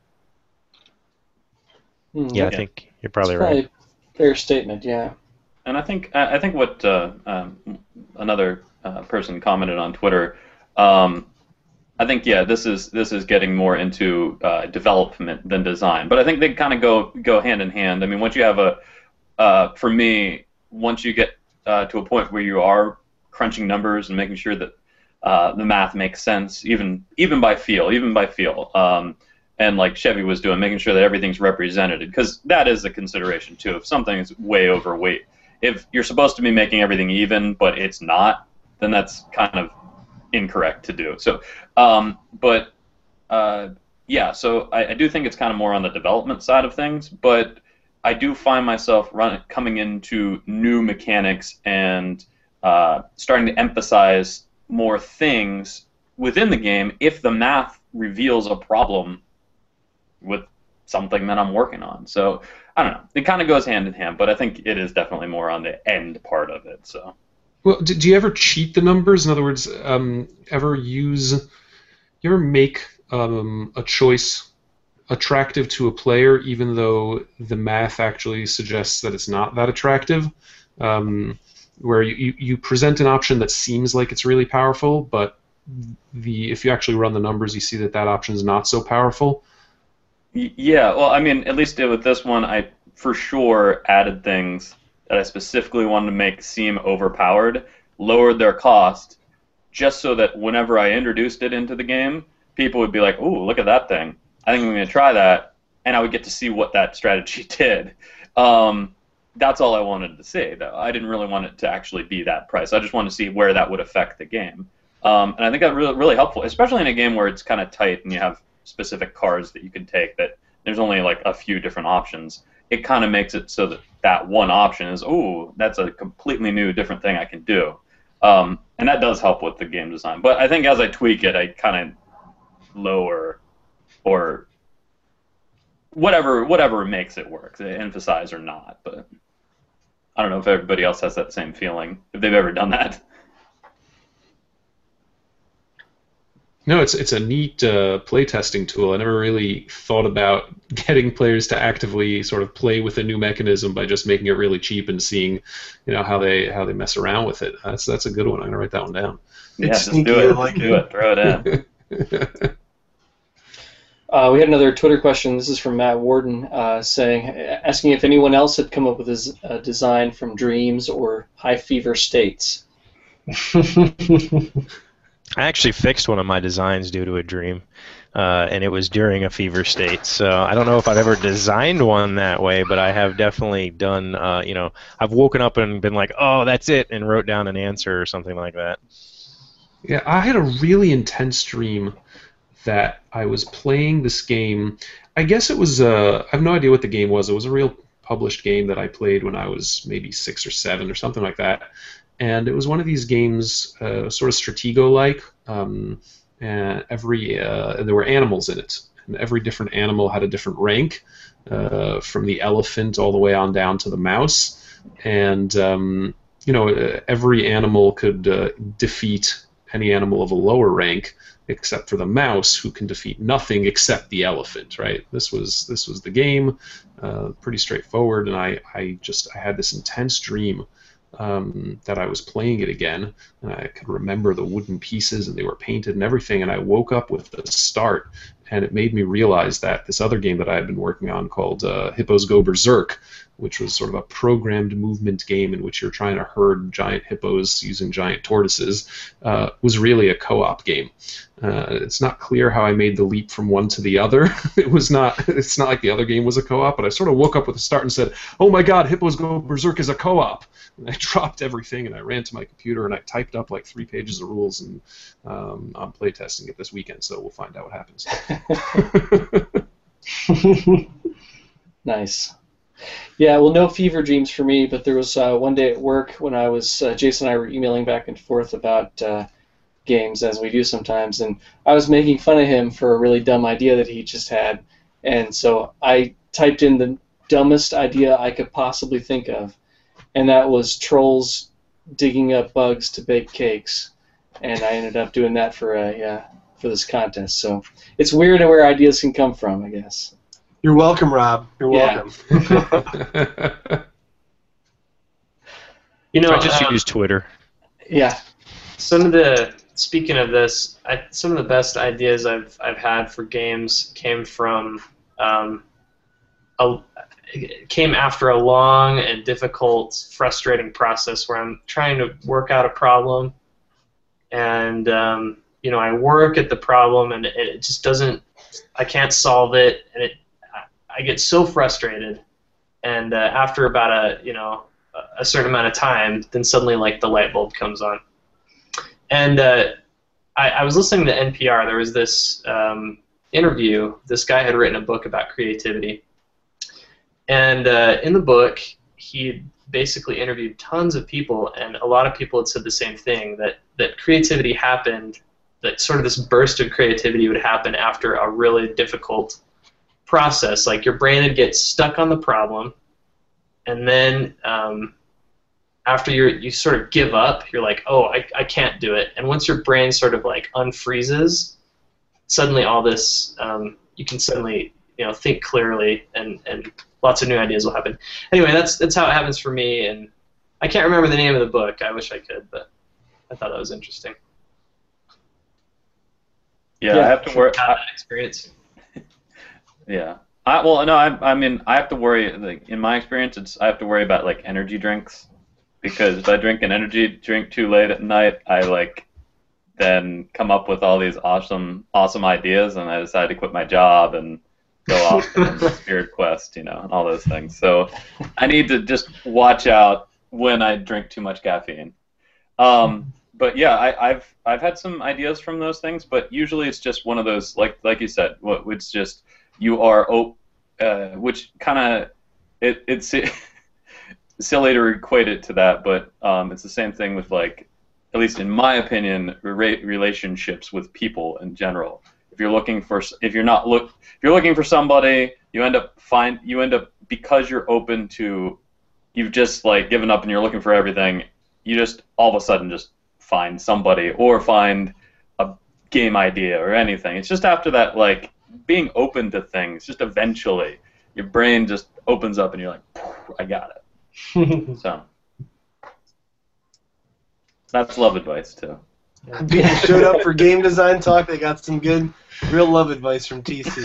Yeah, I think you're probably It's right. a fair statement, yeah. And I think what another person commented on Twitter. I think this is getting more into development than design, but I think they kind of go hand in hand. I mean, once you have for me, once you get to a point where you are crunching numbers and making sure that the math makes sense, even by feel, and like Chevy was doing, making sure that everything's represented, because that is a consideration too. If something is way overweight, if you're supposed to be making everything even, but it's not, then that's kind of incorrect to do. So, so I do think it's kind of more on the development side of things, but I do find myself coming into new mechanics and starting to emphasize more things within the game if the math reveals a problem with something that I'm working on. So I don't know. It kind of goes hand in hand, but I think it is definitely more on the end part of it. So. Well, do you ever cheat the numbers? In other words, you ever make a choice attractive to a player even though the math actually suggests that it's not that attractive? Where you present an option that seems like it's really powerful, but if you actually run the numbers, you see that option is not so powerful? Yeah, well, I mean, at least with this one, I for sure added things that I specifically wanted to make seem overpowered, lowered their cost, just so that whenever I introduced it into the game, people would be like, ooh, look at that thing. I think I'm going to try that, and I would get to see what that strategy did. That's all I wanted to see, though. I didn't really want it to actually be that price. I just wanted to see where that would affect the game. And I think that's really, really helpful, especially in a game where it's kind of tight and you have specific cards that you can take that there's only like a few different options. It kind of makes it so that one option is, ooh, that's a completely new, different thing I can do. And that does help with the game design. But I think as I tweak it, I kind of lower or whatever makes it work, emphasize or not. But I don't know if everybody else has that same feeling, if they've ever done that. No, it's a neat playtesting tool. I never really thought about getting players to actively sort of play with a new mechanism by just making it really cheap and seeing, how they mess around with it. That's a good one. I'm gonna wite that one down. Yeah, It's just sneaky, do it. I like do it. Throw it in. We had another Twitter question. This is from Matt Warden, asking if anyone else had come up with his design from dreams or high fever states. I actually fixed one of my designs due to a dream, and it was during a fever state. So I don't know if I've ever designed one that way, but I have definitely done, I've woken up and been like, oh, that's it, and wrote down an answer or something like that. Yeah, I had a really intense dream that I was playing this game. I guess it was, I have no idea what the game was. It was a real published game that I played when I was maybe 6 or 7 or something like that. And it was one of these games, sort of Stratego-like, and there were animals in it. And every different animal had a different rank, from the elephant all the way on down to the mouse. And, every animal could defeat any animal of a lower rank, except for the mouse, who can defeat nothing except the elephant, right? This was the game, pretty straightforward, and I had this intense dream that I was playing it again, and I could remember the wooden pieces, and they were painted and everything, and I woke up with the start, and it made me realize that this other game that I had been working on called Hippos Go Berserk, which was sort of a programmed movement game in which you're trying to herd giant hippos using giant tortoises, was really a co-op game. It's not clear how I made the leap from one to the other. It's not like the other game was a co-op, but I sort of woke up with a start and said, oh my god, Hippos Go Berserk is a co-op. And I dropped everything and I ran to my computer and I typed up like 3 pages of rules, and I'm playtesting it this weekend, so we'll find out what happens. Nice. Yeah, well, no fever dreams for me, but there was one day at work when I was, Jason and I were emailing back and forth about games, as we do sometimes, and I was making fun of him for a really dumb idea that he just had, and so I typed in the dumbest idea I could possibly think of, and that was trolls digging up bugs to bake cakes, and I ended up doing that for this contest. So it's weird where ideas can come from, I guess. You're welcome, Rob. You're welcome. You know, I just use Twitter. Yeah. Speaking of this, some of the best ideas I've had for games came from came after a long and difficult, frustrating process where I'm trying to work out a problem, and I work at the problem and it just doesn't. I can't solve it, and I get so frustrated, and after about a certain amount of time, then suddenly like the light bulb comes on. And I was listening to NPR. There was this interview. This guy had written a book about creativity. And in the book, he basically interviewed tons of people, and a lot of people had said the same thing, that creativity happened, that sort of this burst of creativity would happen after a really difficult process. Like your brain would get stuck on the problem, and then after you sort of give up, you're like, oh, I can't do it. And once your brain sort of like unfreezes, suddenly all this, you can suddenly think clearly, and lots of new ideas will happen. Anyway, that's how it happens for me, and I can't remember the name of the book. I wish I could, but I thought that was interesting. Yeah, I have to worry. That experience. Yeah. I mean, I have to worry. Like in my experience, I have to worry about like energy drinks, because if I drink an energy drink too late at night, I then come up with all these awesome ideas, and I decide to quit my job and go off on the Spirit Quest, and all those things. So I need to just watch out when I drink too much caffeine. But yeah, I've had some ideas from those things, but usually it's just one of those, like you said, it's just you are which kind of it's silly to equate it to that, but it's the same thing with, like, at least in my opinion, relationships with people in general. If you're looking for somebody, you end up because you're open to, you've just like given up and you're looking for everything, you just all of a sudden just find somebody or find a game idea or anything. It's just after that, like, being open to things, just eventually your brain just opens up and you're like, I got it. So that's love advice too. People showed up for game design talk. They got some good, real love advice from TC.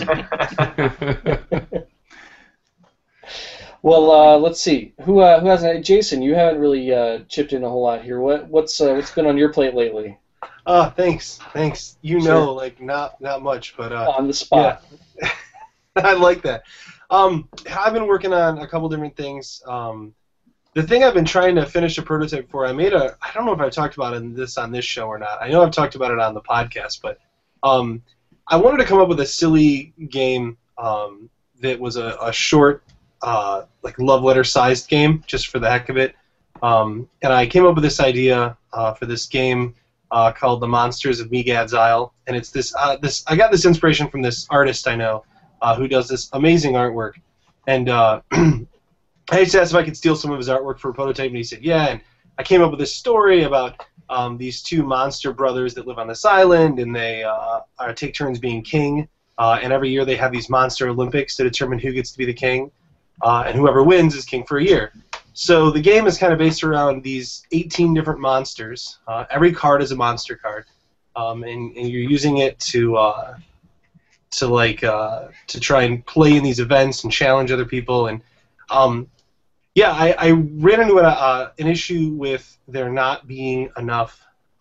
Well, let's see. Who hasn't? Jason, you haven't really chipped in a whole lot here. What's been on your plate lately? Thanks. Sure. Like not much, but On the spot. Yeah. I like that. I've been working on a couple different things. The thing I've been trying to finish a prototype for, I don't know if I talked about this on this show or not. I know I've talked about it on the podcast, but I wanted to come up with a silly game that was a short, like love letter sized game, just for the heck of it. And I came up with this idea for this game called The Monsters of Megad's Isle, and it's this. I got this inspiration from this artist I know who does this amazing artwork, and I just asked if I could steal some of his artwork for a prototype, and he said yeah. And I came up with this story about these two monster brothers that live on this island, and they take turns being king. And every year they have these monster Olympics to determine who gets to be the king, and whoever wins is king for a year. So the game is kind of based around these 18 different monsters. Every card is a monster card, and you're using it to to try and play in these events and challenge other people. And yeah, I ran into an issue with there not being enough.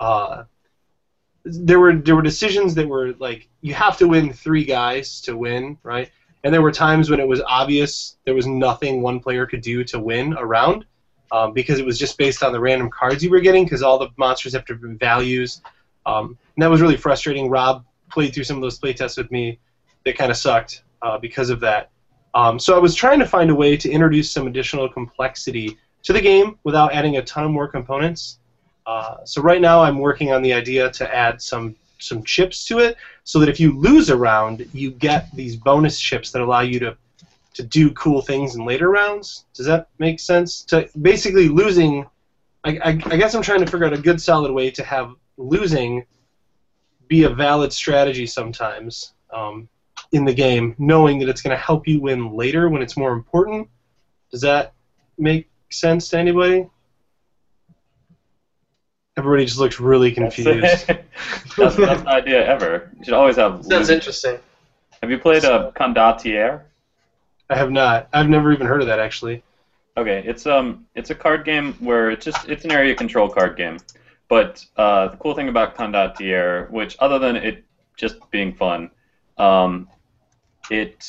There were decisions that were like, you have to win 3 guys to win, right? And there were times when it was obvious there was nothing one player could do to win a round, because it was just based on the random cards you were getting, because all the monsters have different values. And that was really frustrating. Rob played through some of those playtests with me. They kind of sucked because of that. So I was trying to find a way to introduce some additional complexity to the game without adding a ton of more components. So right now I'm working on the idea to add some chips to it, so that if you lose a round, you get these bonus chips that allow you to do cool things in later rounds. Does that make sense? To basically losing, I guess I'm trying to figure out a good solid way to have losing be a valid strategy sometimes in the game, knowing that it's going to help you win later when it's more important. Does that make sense to anybody? Everybody just looks really confused. That's the best idea ever. You should always have. Sounds interesting. Have you played Condottiere? I have not. I've never even heard of that, actually. Okay, it's a card game where it's an area control card game. But the cool thing about Condottiere, which other than it just being fun, it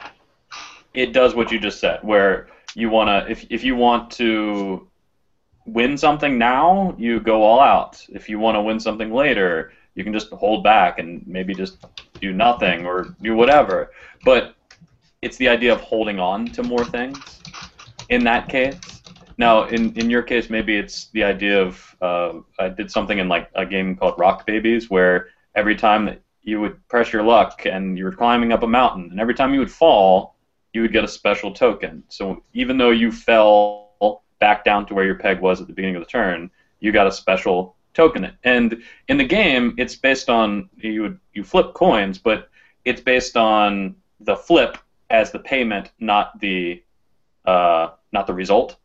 does what you just said, where you wanna if you want to win something now, you go all out. If you want to win something later, you can just hold back and maybe just do nothing or do whatever. But it's the idea of holding on to more things in that case. Now, in your case, maybe it's the idea of I did something in like a game called Rock Babies, where every time that you would press your luck and you were climbing up a mountain, and every time you would fall, you would get a special token. So even though you fell back down to where your peg was at the beginning of the turn, you got a special token. And in the game, it's based on you flip coins, but it's based on the flip as the payment, not the result.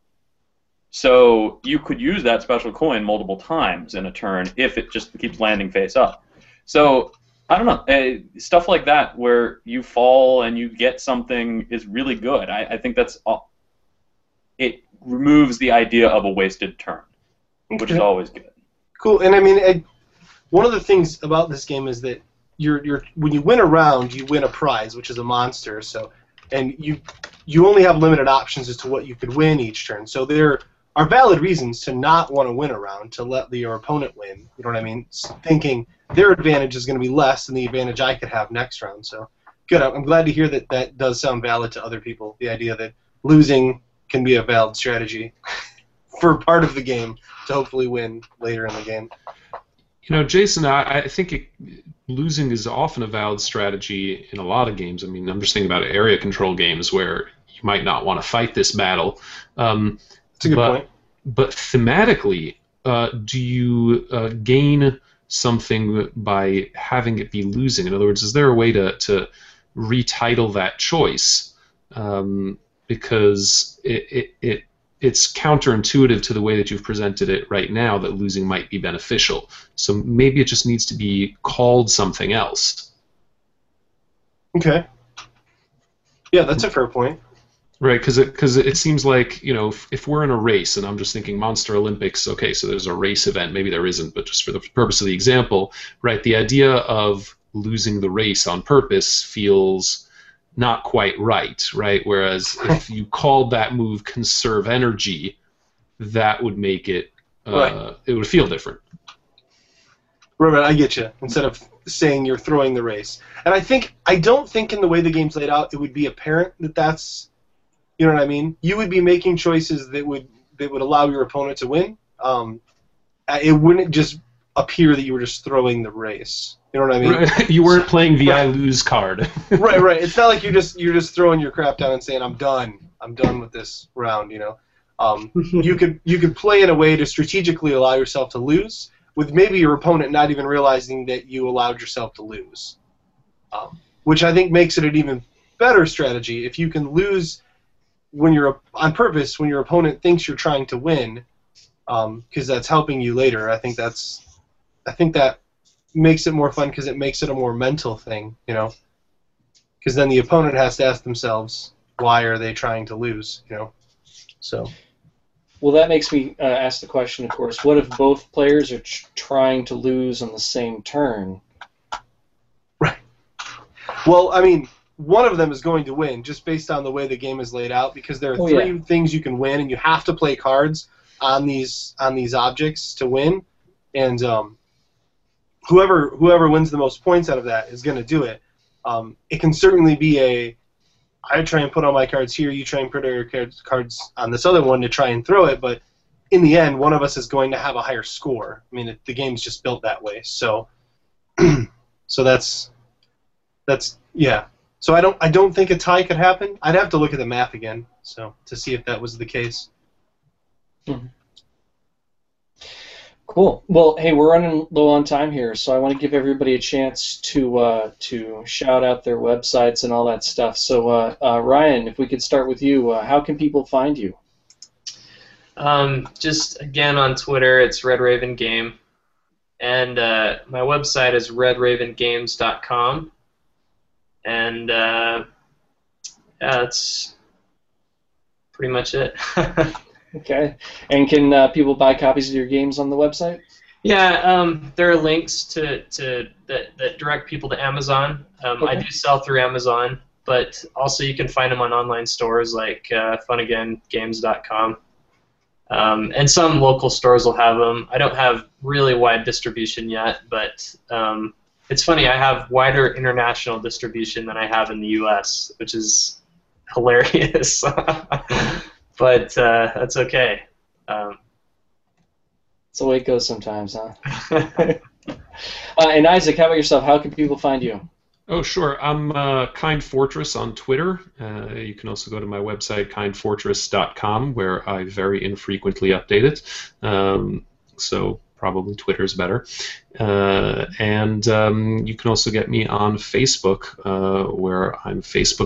So you could use that special coin multiple times in a turn if it just keeps landing face up. So I don't know, stuff like that where you fall and you get something is really good. I think that's all. It removes the idea of a wasted turn, which is always good. Cool. And I mean, one of the things about this game is that when you win a round, you win a prize, which is a monster. So, and you only have limited options as to what you could win each turn. So there are valid reasons to not want to win a round, to let your opponent win. You know what I mean? Thinking their advantage is going to be less than the advantage I could have next round. So good. I'm glad to hear that that does sound valid to other people. The idea that losing can be a valid strategy for part of the game to hopefully win later in the game. You know, Jason, I think losing is often a valid strategy in a lot of games. I mean, I'm just thinking about area control games where you might not want to fight this battle. That's a good point. But thematically, do you gain something by having it be losing? In other words, is there a way to retitle that choice? Because it's counterintuitive to the way that you've presented it right now that losing might be beneficial. So maybe it just needs to be called something else. Okay. Yeah, that's a fair point. Right, because it seems like, you know, if we're in a race, and I'm just thinking Monster Olympics, okay, so there's a race event, maybe there isn't, but just for the purpose of the example, right, the idea of losing the race on purpose feels not quite right? Whereas if you called that move conserve energy, that would make it, it would feel different. Right, I get you. Instead of saying you're throwing the race. And I don't think in the way the game's laid out, it would be apparent that that's, you know what I mean? You would be making choices that would allow your opponent to win. It wouldn't just appear that you were just throwing the race. You know what I mean? Right. You weren't playing the I lose card. right. It's not like you're just throwing your crap down and saying I'm done with this round. You know, you could play in a way to strategically allow yourself to lose, with maybe your opponent not even realizing that you allowed yourself to lose, which I think makes it an even better strategy if you can lose when you're on purpose when your opponent thinks you're trying to win, because that's helping you later. I think that makes it more fun because it makes it a more mental thing, you know. because then the opponent has to ask themselves, why are they trying to lose? So. Well, that makes me ask the question, of course, what if both players are trying to lose on the same turn? Right. Well, I mean, one of them is going to win just based on the way the game is laid out, because there are three things you can win, and you have to play cards on these objects to win, and whoever wins the most points out of that is going to do it. It can certainly be I try and put all my cards here, you try and put all your cards on this other one to try and throw it, but in the end, one of us is going to have a higher score. I mean, the game's just built that way. So, so that's yeah. So I don't think a tie could happen. I'd have to look at the math again, to see if that was the case. Mm-hmm. Cool. Well, hey, we're running low on time here, so I want to give everybody a chance to shout out their websites and all that stuff. So, Ryan, if we could start with you, how can people find you? Just again on Twitter, it's Red Raven Game, and my website is redravengames.com, and yeah, that's pretty much it. Okay. And can people buy copies of your games on the website? Yeah, there are links that direct people to Amazon. Okay. I do sell through Amazon, but also you can find them on online stores like funagaingames.com. And some local stores will have them. I don't have really wide distribution yet, but it's funny, I have wider international distribution than I have in the U.S., which is hilarious. But that's okay. That's the way it goes sometimes, huh? And Isaac, how about yourself? How can people find you? Oh, sure. I'm Kind Fortress on Twitter. You can also go to my website, kindfortress.com, where I very infrequently update it. So probably Twitter's better. And you can also get me on Facebook, where I'm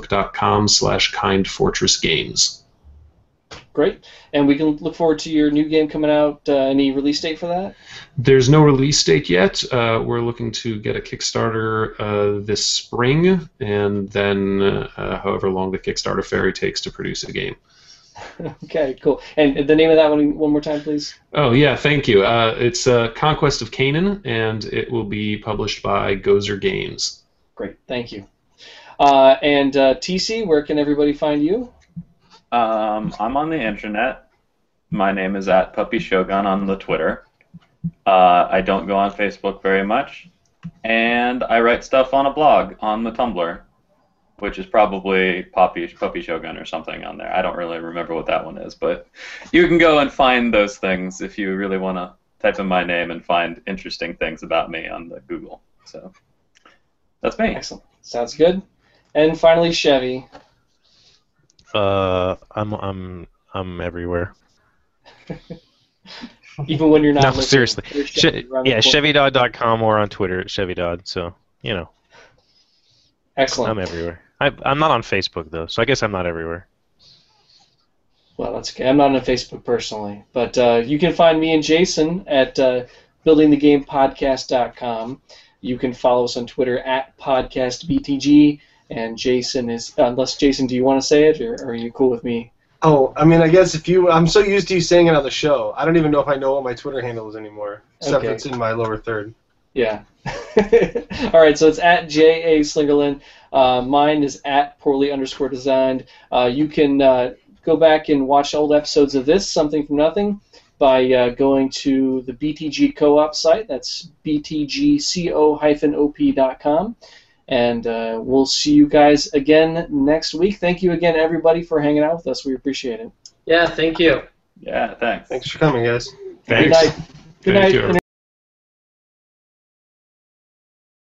facebook.com/kindfortressgames. Great. And we can look forward to your new game coming out. Any release date for that? There's no release date yet. We're looking to get a Kickstarter this spring, and then however long the Kickstarter ferry takes to produce a game. Okay, cool. And the name of that one more time, please? Oh, yeah, thank you. It's Conquest of Canaan, and it will be published by Gozer Games. Great, thank you. And TC, where can everybody find you? I'm on the internet. My name is @PuppyShogun on the Twitter. I don't go on Facebook very much, and I write stuff on a blog on the Tumblr, which is probably Puppy Shogun or something on there. I don't really remember what that one is, but you can go and find those things if you really want to type in my name and find interesting things about me on the Google. So that's me. Excellent. Sounds good. And finally, Chevy. I'm everywhere. Even when you're not listening. Seriously. ChevyDodd.com or on Twitter at ChevyDodd. So, Excellent. I'm everywhere. I'm not on Facebook, though, so I guess I'm not everywhere. Well, that's okay. I'm not on Facebook personally. But you can find me and Jason at buildingthegamepodcast.com. You can follow us on Twitter at podcastbtg. And Jason is, unless Jason, do you want to say it, or are you cool with me? Oh, I mean, I guess I'm so used to you saying it on the show. I don't even know if I know what my Twitter handle is anymore, except it's in my lower third. Yeah. All right, so it's at J.A. Slingerland. Mine is at poorly_designed. You can go back and watch old episodes of this, Something from Nothing, by going to the BTG Co-op site. That's btgco-op.com. And we'll see you guys again next week. Thank you again, everybody, for hanging out with us. We appreciate it. Yeah, thank you. Yeah, thanks. Thanks for coming, guys. Thanks. Good night. Good night.